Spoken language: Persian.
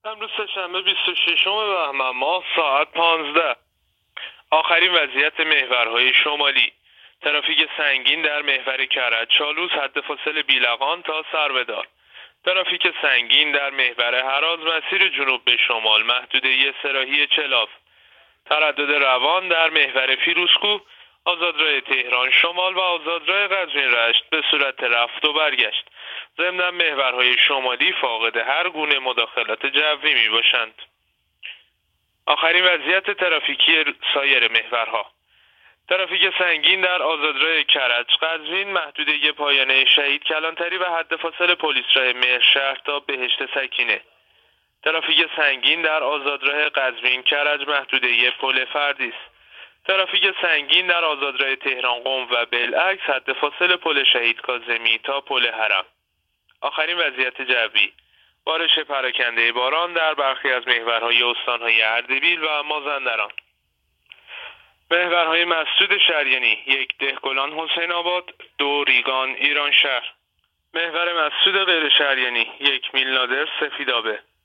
امروز سه‌شنبه 26 بهمن ماه ساعت 15. آخرین وضعیت محورهای شمالی. ترافیک سنگین در محور کرج چالوس حد فاصله بیلقان تا سربدار. ترافیک سنگین در محور هراز مسیر جنوب به شمال محدوده سراحی چلاف. تردد روان در محور فیروزکوه آزادراه تهران شمال و آزادراه قزوین رشت به صورت رفت و برگشت. ضمن محورهای شمالی فاقد هر گونه مداخلات جوی می باشند. آخرین وضعیت ترافیکی سایر محورها. ترافیک سنگین در آزادراه کرج قزوین محدوده پایانه شهید کلانتری و حد فاصله پلیس راه مهرشهر تا بهشت سکینه. ترافیک سنگین در آزادراه قزوین کرج محدوده پل فردیس. ترافیک سنگین در آزادراه تهران قم و بالعکس حد فاصله پل شهید کاظمی تا پل هرم. آخرین وضعیت جوی. بارش پراکنده باران در برخی از محورهای استانهای اردبیل و مازندران. محورهای مسجد شریانی 1 دهقلان حسین آباد، 2 ریگان ایران شهر. محور مسجد غیر شریانی 1 میل نادر سفیدآبه.